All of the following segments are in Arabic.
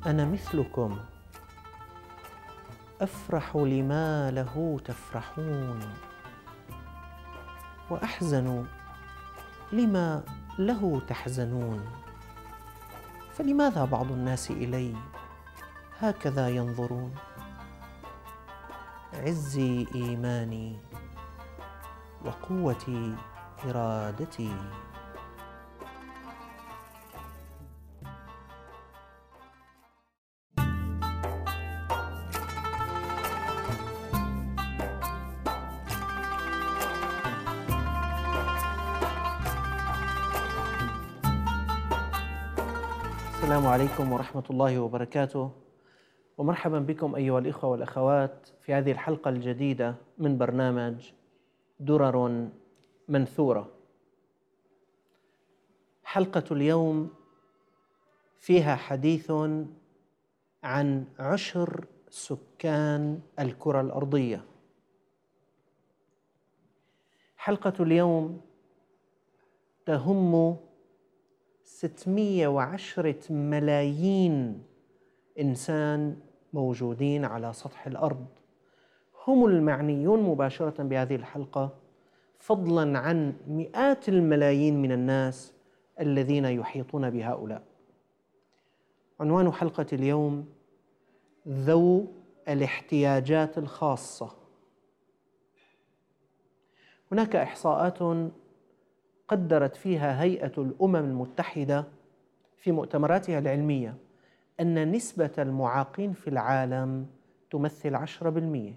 أنا مثلكم أفرح لما له تفرحون، وأحزن لما له تحزنون. فلماذا بعض الناس إلي هكذا ينظرون؟ عزي إيماني وقوتي إرادتي. السلام عليكم ورحمة الله وبركاته، ومرحبا بكم أيها الإخوة والأخوات في هذه الحلقة الجديدة من برنامج درر منثورة. حلقة اليوم فيها حديث عن عشر سكان الكرة الأرضية. حلقة اليوم تهم 610 ملايين إنسان موجودين على سطح الأرض، هم المعنيون مباشرة بهذه الحلقة، فضلاً عن مئات الملايين من الناس الذين يحيطون بهؤلاء. عنوان حلقة اليوم: ذو الاحتياجات الخاصة. هناك إحصاءات قدرت فيها هيئة الأمم المتحدة في مؤتمراتها العلمية أن نسبة المعاقين في العالم تمثل 10%.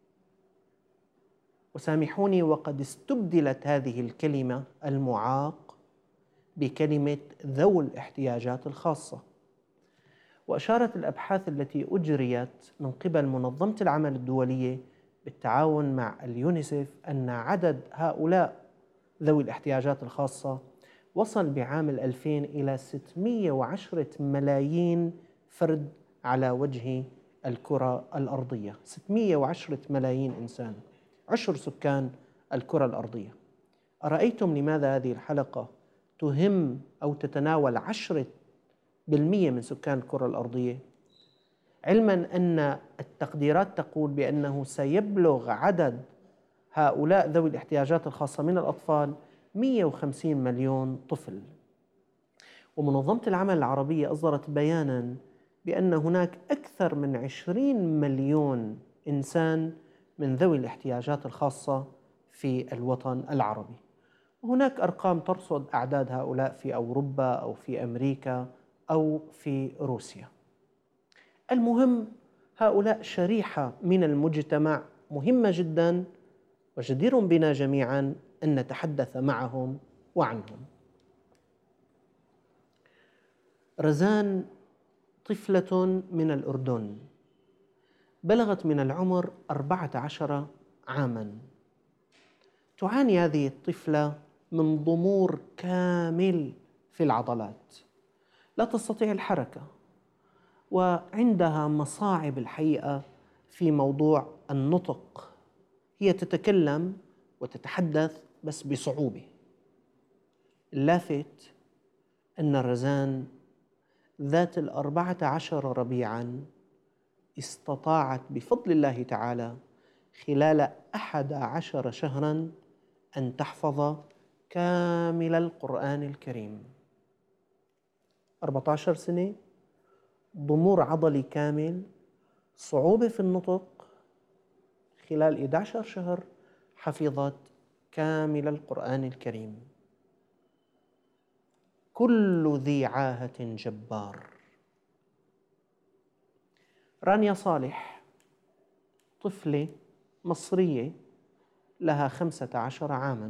وسامحوني، وقد استبدلت هذه الكلمة المعاق بكلمة ذو الاحتياجات الخاصة. وأشارت الأبحاث التي أجريت من قبل منظمة العمل الدولية بالتعاون مع اليونيسف أن عدد هؤلاء ذوي الاحتياجات الخاصة وصل بعام 2000 إلى 610 ملايين فرد على وجه الكرة الأرضية. 610 ملايين إنسان، عشر سكان الكرة الأرضية. أرأيتم لماذا هذه الحلقة تهم أو تتناول 10% من سكان الكرة الأرضية؟ علما أن التقديرات تقول بأنه سيبلغ عدد هؤلاء ذوي الاحتياجات الخاصة من الأطفال 150 مليون طفل. ومنظمة العمل العربية أصدرت بياناً بأن هناك أكثر من 20 مليون إنسان من ذوي الاحتياجات الخاصة في الوطن العربي. وهناك أرقام ترصد أعداد هؤلاء في أوروبا أو في أمريكا أو في روسيا. المهم، هؤلاء شريحة من المجتمع مهمة جداً، وجدير بنا جميعاً أن نتحدث معهم وعنهم. رزان طفلة من الأردن، بلغت من العمر 14 عاماً. تعاني هذه الطفلة من ضمور كامل في العضلات، لا تستطيع الحركة، وعندها مصاعب الحقيقة في موضوع النطق. هي تتكلم وتتحدث بس بصعوبة. اللافت أن رزان ذات 14 ربيعاً استطاعت بفضل الله تعالى خلال 11 شهراً أن تحفظ كامل القرآن الكريم. 14 سنة، ضمور عضلي كامل، صعوبة في النطق، خلال 11 شهر حفظت كامل القرآن الكريم. كل ذي عاهة جبار. رانيا صالح، طفلة مصرية لها 15 عاماً،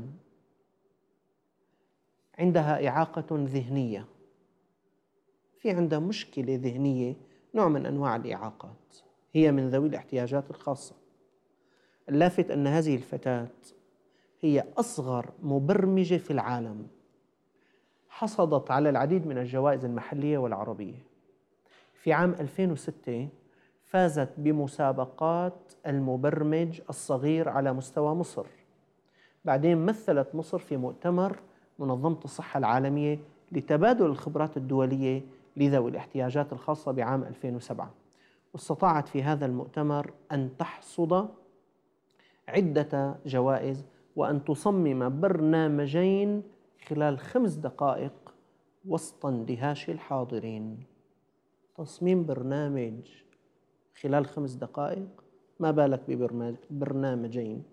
عندها إعاقة ذهنية، في عندها مشكلة ذهنية، نوع من أنواع الإعاقات، هي من ذوي الاحتياجات الخاصة. اللافت أن هذه الفتاة هي أصغر مبرمجة في العالم، حصدت على العديد من الجوائز المحلية والعربية. في عام 2006 فازت بمسابقات المبرمج الصغير على مستوى مصر. بعدين مثلت مصر في مؤتمر منظمة الصحة العالمية لتبادل الخبرات الدولية لذوي الاحتياجات الخاصة بعام 2007، واستطاعت في هذا المؤتمر أن تحصد عدة جوائز وأن تصمم برنامجين خلال 5 دقائق وسط اندهاش الحاضرين. تصميم برنامج خلال 5 دقائق، ما بالك ببرنامجين؟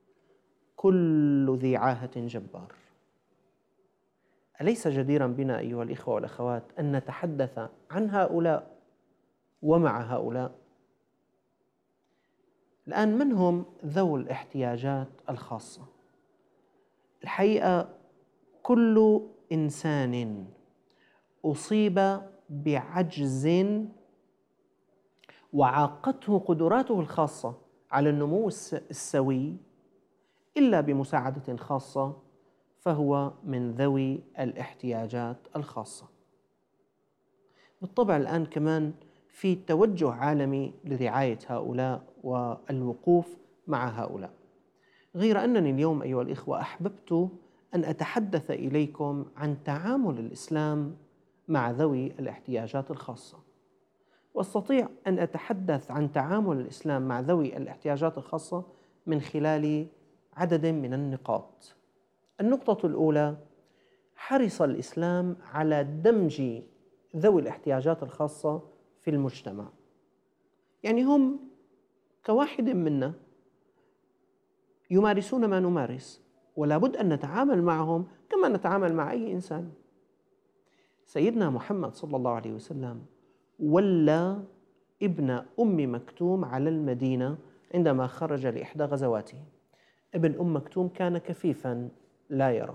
كل ذي عاهة جبار. أليس جديرا بنا أيها الإخوة والأخوات أن نتحدث عن هؤلاء ومع هؤلاء؟ الآن من هم ذوي الاحتياجات الخاصة؟ الحقيقة كل إنسان أصيب بعجز وعاقته قدراته الخاصة على النمو السوي إلا بمساعدة خاصة فهو من ذوي الاحتياجات الخاصة. بالطبع الآن كمان في توجه عالمي لرعاية هؤلاء والوقوف مع هؤلاء، غير أنني اليوم أيها الإخوة أحببت أن أتحدث إليكم عن تعامل الإسلام مع ذوي الاحتياجات الخاصة. واستطيع أن أتحدث عن تعامل الإسلام مع ذوي الاحتياجات الخاصة من خلال عدد من النقاط. النقطة الأولى: حرص الإسلام على دمج ذوي الاحتياجات الخاصة في المجتمع، يعني هم كواحد منا يمارسون ما نمارس، ولا بد أن نتعامل معهم كما نتعامل مع أي إنسان. سيدنا محمد صلى الله عليه وسلم ولى ابن أم مكتوم على المدينة عندما خرج لإحدى غزواته. ابن أم مكتوم كان كفيفا لا يرى،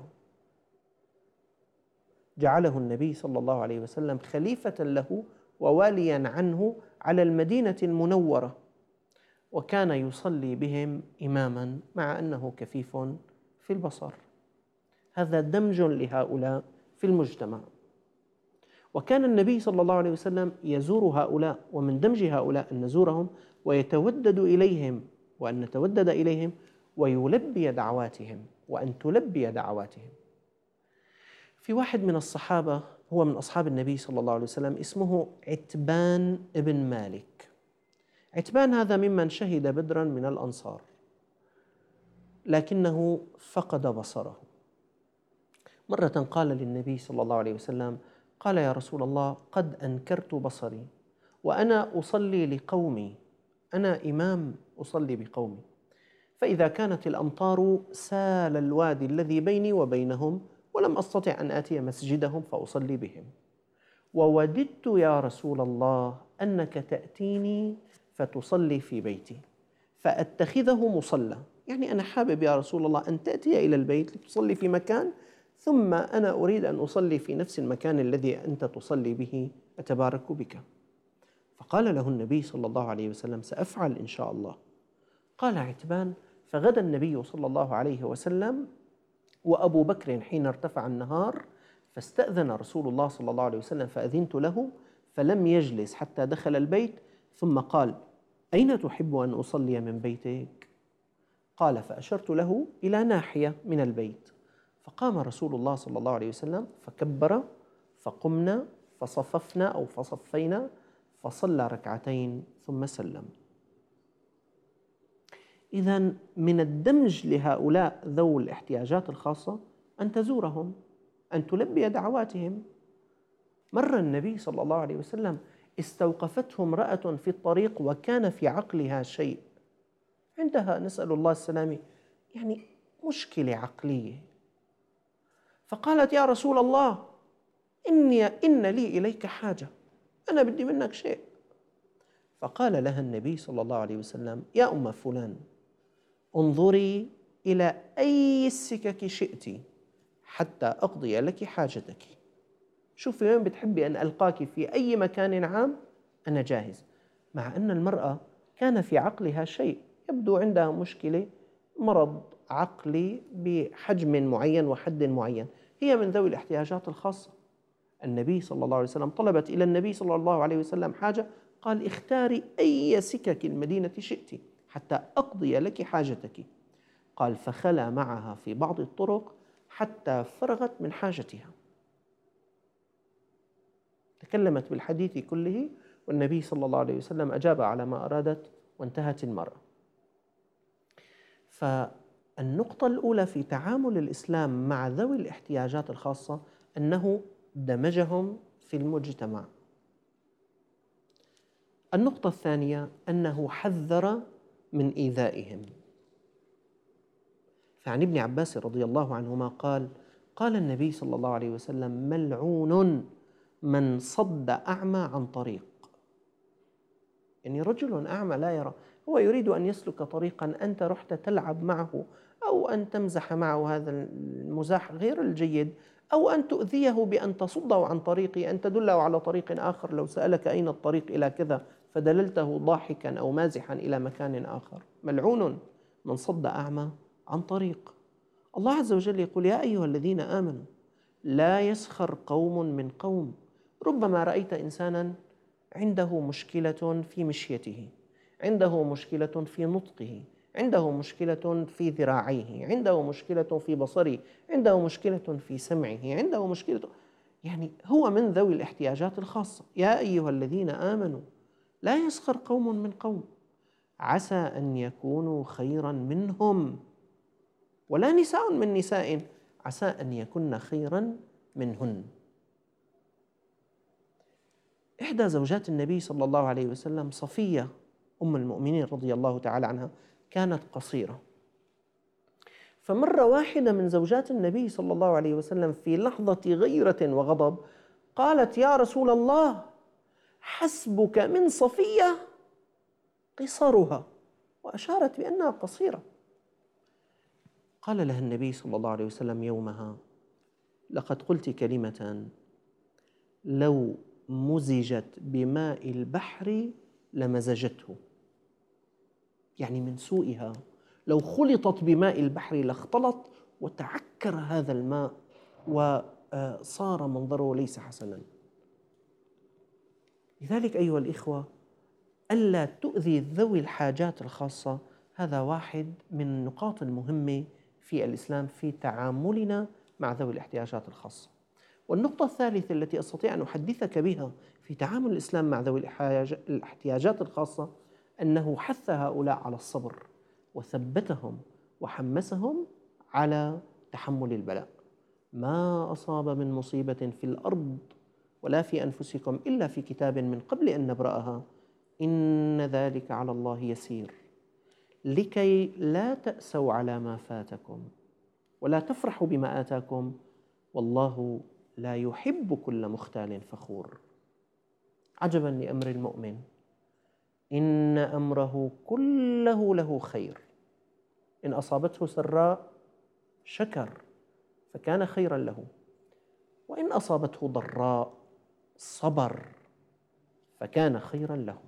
جعله النبي صلى الله عليه وسلم خليفة له وواليا عنه على المدينة المنورة، وكان يصلي بهم إماما مع أنه كفيف في البصر. هذا دمج لهؤلاء في المجتمع. وكان النبي صلى الله عليه وسلم يزور هؤلاء، ومن دمج هؤلاء أن نزورهم ويتودد إليهم وأن نتودد إليهم ويلبي دعواتهم وأن تلبي دعواتهم. في واحد من الصحابة هو من أصحاب النبي صلى الله عليه وسلم اسمه عتبان بن مالك. عتبان هذا ممن شهد بدرا من الأنصار، لكنه فقد بصره. مرة قال للنبي صلى الله عليه وسلم، قال: يا رسول الله، قد أنكرت بصري وأنا أصلي لقومي، أنا إمام أصلي بقومي، فإذا كانت الأمطار سال الوادي الذي بيني وبينهم ولم أستطع أن آتي مسجدهم فأصلي بهم، ووددت يا رسول الله أنك تأتيني فتصلي في بيتي فأتخذه مصلى، يعني أنا حابب يا رسول الله أن تأتي إلى البيت لتصلي في مكان، ثم أنا أريد أن أصلي في نفس المكان الذي أنت تصلي به، أتبارك بك. فقال له النبي صلى الله عليه وسلم: سأفعل إن شاء الله. قال عتبان: فغدا النبي صلى الله عليه وسلم وأبو بكر حين ارتفع النهار، فاستأذن رسول الله صلى الله عليه وسلم فأذنت له، فلم يجلس حتى دخل البيت، ثم قال: أين تحب أن أصلي من بيتك؟ قال: فأشرت له إلى ناحية من البيت، فقام رسول الله صلى الله عليه وسلم فكبر، فقمنا فصففنا أو فصفينا، فصلى ركعتين ثم سلم. إذن من الدمج لهؤلاء ذوي الاحتياجات الخاصة أن تزورهم، أن تلبي دعواتهم. مر النبي صلى الله عليه وسلم استوقفته امرأة في الطريق وكان في عقلها شيء، عندها نسأل الله السلامة يعني مشكلة عقلية، فقالت: يا رسول الله، إن لي إليك حاجة، أنا بدي منك شيء. فقال لها النبي صلى الله عليه وسلم: يا أم فلان، انظري إلى أي السكك شئت حتى أقضي لك حاجتك. شوفي وين بتحبي أن ألقاك، في أي مكان عام أنا جاهز. مع أن المرأة كان في عقلها شيء، يبدو عندها مشكلة، مرض عقلي بحجم معين وحد معين، هي من ذوي الاحتياجات الخاصة. النبي صلى الله عليه وسلم طلبت إلى النبي صلى الله عليه وسلم حاجة، قال: اختاري أي سكك المدينة شئت حتى أقضي لك حاجتك. قال: فخلى معها في بعض الطرق حتى فرغت من حاجتها. تكلمت بالحديث كله والنبي صلى الله عليه وسلم أجاب على ما أرادت وانتهت المرأة. فالنقطة الأولى في تعامل الإسلام مع ذوي الاحتياجات الخاصة أنه دمجهم في المجتمع. النقطة الثانية أنه حذر من إيذائهم. فعن ابن عباس رضي الله عنهما قال النبي صلى الله عليه وسلم: ملعون من صد أعمى عن طريق. يعني رجل أعمى لا يرى، هو يريد أن يسلك طريقا، أنت رحت تلعب معه أو أن تمزح معه هذا المزاح غير الجيد، أو أن تؤذيه بأن تصده عن طريقي، أن تدله على طريق آخر. لو سألك أين الطريق إلى كذا فدللته ضاحكا أو مازحا إلى مكان آخر. ملعون من صد أعمى عن طريق. الله عز وجل يقول: يا أيها الذين آمنوا لا يسخر قوم من قوم. ربما رأيت إنسانا عنده مشكلة في مشيته، عنده مشكلة في نطقه، عنده مشكلة في ذراعيه، عنده مشكلة في بصره، عنده مشكلة في سمعه، عنده مشكلة، يعني هو من ذوي الاحتياجات الخاصة. يا أيها الذين آمنوا لا يسخر قوم من قوم عسى أن يكونوا خيرا منهم، ولا نساء من نساء عسى أن يكن خيرا منهن. إحدى زوجات النبي صلى الله عليه وسلم صفية أم المؤمنين رضي الله تعالى عنها كانت قصيرة، فمرة واحدة من زوجات النبي صلى الله عليه وسلم في لحظة غيرة وغضب قالت: يا رسول الله، حسبك من صفية قصرها، وأشارت بأنها قصيرة. قال لها النبي صلى الله عليه وسلم يومها: لقد قلت كلمة لو مزجت بماء البحر لمزجته. يعني من سوءها لو خلطت بماء البحر لاختلط وتعكر هذا الماء وصار منظره ليس حسنا. لذلك أيها الإخوة، ألا تؤذي ذوي الحاجات الخاصة هذا واحد من النقاط المهمة في الإسلام في تعاملنا مع ذوي الاحتياجات الخاصة. والنقطة الثالثة التي أستطيع أن أحدثك بها في تعامل الإسلام مع ذوي الاحتياجات الخاصة أنه حث هؤلاء على الصبر وثبتهم وحمسهم على تحمل البلاء. ما أصاب من مصيبة في الأرض ولا في أنفسكم إلا في كتاب من قبل أن نبرأها إن ذلك على الله يسير، لكي لا تأسوا على ما فاتكم ولا تفرحوا بما آتاكم والله لا يحب كل مختال فخور. عجبا لأمر المؤمن، إن أمره كله له خير، إن أصابته سراء شكر فكان خيرا له، وإن أصابته ضراء صبر فكان خيرا له.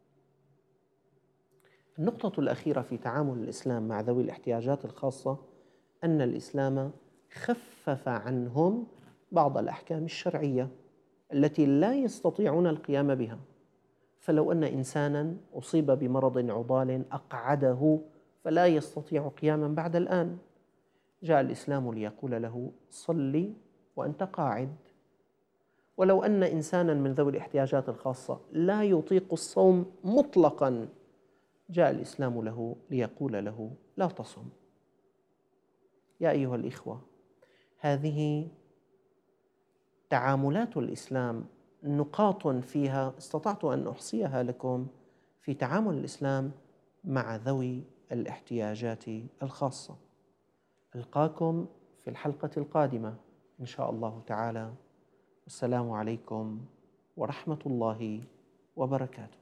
النقطة الأخيرة في تعامل الإسلام مع ذوي الاحتياجات الخاصة أن الإسلام خفف عنهم بعض الأحكام الشرعية التي لا يستطيعون القيام بها. فلو أن إنسانا أصيب بمرض عضال أقعده فلا يستطيع قياما بعد الآن، جاء الإسلام ليقول له: صلي وأنت قاعد. ولو أن إنسانا من ذوي الاحتياجات الخاصة لا يطيق الصوم مطلقا، جاء الإسلام له ليقول له: لا تصم. يا أيها الإخوة، هذه تعاملات الإسلام، نقاط فيها استطعت أن أحصيها لكم في تعامل الإسلام مع ذوي الاحتياجات الخاصة. ألقاكم في الحلقة القادمة إن شاء الله تعالى. والسلام عليكم ورحمة الله وبركاته.